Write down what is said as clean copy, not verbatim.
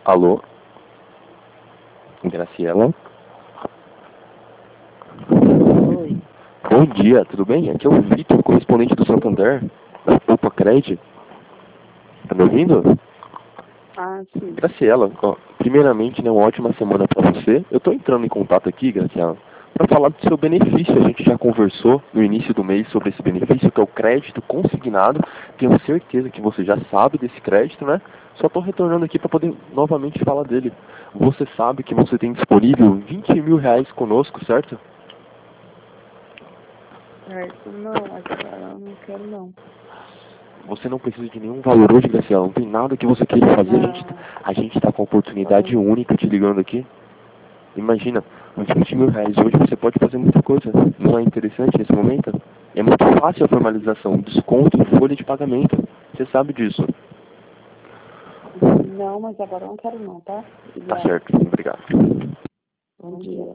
Alô? Graciela? Oi. Bom dia, tudo bem? Aqui é o Vitor, correspondente do Santander, da Poupa Cred. Tá me ouvindo? Ah, sim. Graciela, ó, primeiramente, né, uma ótima semana para você. Eu estou entrando em contato aqui, Graciela, para falar do seu benefício. A gente já conversou no início do mês sobre esse benefício, que é o crédito consignado. Tenho certeza que você já sabe desse crédito, né? Só estou retornando aqui para poder novamente falar dele. Você sabe que você tem disponível R$ 20.000 conosco, certo? Certo. Não, mas agora eu não quero não. Você não precisa de nenhum valor hoje, Graciela. Não tem nada que você queira fazer. Não, A gente tá com uma agora oportunidade não. única te ligando aqui. Imagina, com R$ 20.000 hoje você pode fazer muita coisa. Não é interessante nesse momento? É muito fácil a formalização, desconto em folha de pagamento. Você sabe disso. Não, mas agora eu não quero não, tá? Tá Obrigada. certo, obrigado. Bom dia.